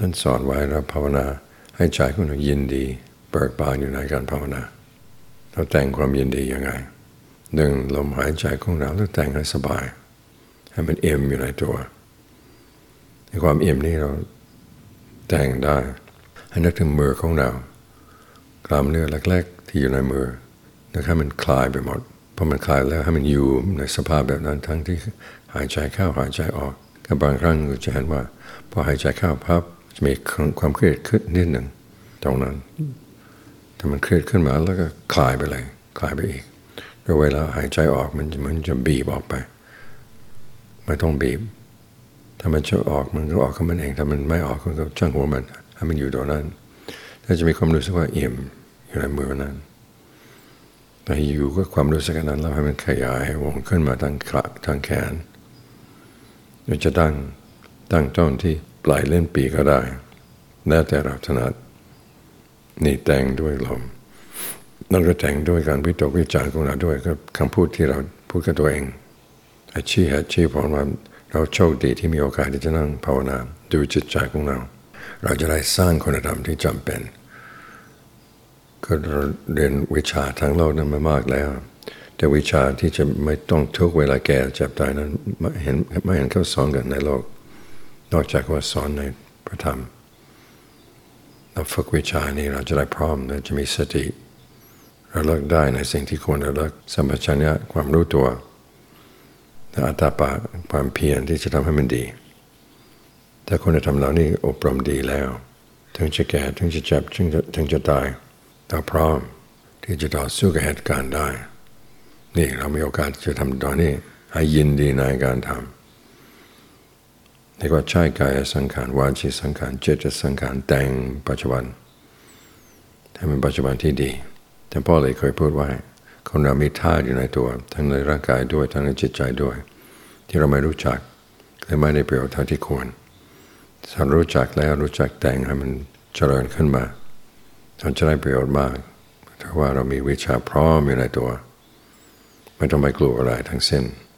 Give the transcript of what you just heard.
ท่านสอนไว้เราภาวนาให้ใจของเรายินดีเบิกบานอยู่ในการภาวนาเราแต่งความยินดียังไงดึงลมหายใจของเราแล้วแต่งให้สบายให้มันเอ็มอยู่ในตัวในความเอ็มนี้เราแต่งได้ให้นึกถึงมือของเรากล้ามเนื้อเล็กๆที่อยู่ในมือให้มันคลายไปหมดพอมันคลายแล้วให้มันอยู่ในสภาพแบบนั้นทั้งที่หายใจเข้าหายใจออกกับบางครั้งเราจะเห็นว่าพอหายใจเข้าพับจะมีความเครียดขึ้นนิดหนึ่งตรงนั้นถ้ามันเครียดขึ้นมาแล้วก็คลายไปเลยคลายไปอีกแล้วเวลาหายใจออกมันจะบีบออกไปไม่ต้องบีบถ้ามันจะออกมันก็ออกของมันเองถ้ามันไม่ออกก็ช่างหัวมันให้มันอยู่ตรงนั้นถ้าจะมีความรู้สึกว่าเอี่ยมอยู่ในมือนั้นแต่อยู่ก็ความรู้สึกนั้นแล้วให้มันขยายวงขึ้นมาทางแขนเราจะตั้งต้นที่ปลายเล่นปีก็ได้แล้วแต่เราถนัดนี่แต่งด้วยลมแล้วก็แต่งด้วยการวิตกวิจารณ์ของเราด้วยก็คำพูดที่เราพูดกับตัวเองอาชีพของเราเราโชคดีที่มีโอกาสที่จะนั่งภาวนาดูจิตใจของเราจะได้สร้างคุณธรรมที่จำเป็นก็เรียนวิชาทางโลกนั้นมามากแล้วแต่วิชาที่จะไม่ต้องทุกเวลาแก่เจ็บตายนั้นไม่เห็นเขาสอนกันในโลกนอกจากว่าสอนในพระธรรมเราฝึกวิชานี้เราจะได้พร้อมเราจะมีสติเราเลิกได้ในสิ่งที่ควรเราเลิกสัมปชัญญะความรู้ตัวและอัตตาปะความเพียรที่จะทำให้มันดีถ้าคุณธรรมเหล่านี้อบรมดีแล้วถึงจะแก่ถึงจะเจ็บถึงจะตายเราพร้อมที่จะต่อสู้กับเหตุการณ์ได้นี่เรามีโอกาสจะทำตอนนี้ให้ยินดีในการทำนี่ก็ใช้กายสังขารวาจีสังขารจิตสังขารแต่งปัจจุบันให้เป็นปัจจุบันที่ดีแต่พ่อเลยเคยพูดไว้คนเรามีธาตุอยู่ในตัวทั้งในร่างกายด้วยทั้งในจิตใจด้วยที่เราไม่รู้จักและไม่ได้ประโยชน์เท่าที่ควรถ้ารู้จักแล้วรู้จักแต่งให้มันเจริญขึ้นมาเราจะได้ประโยชน์มากถ้าว่าเรามีวิชาพร้อมอยู่ในตัวไม่ต้องไปกลัวอะไรทั้งสิ้น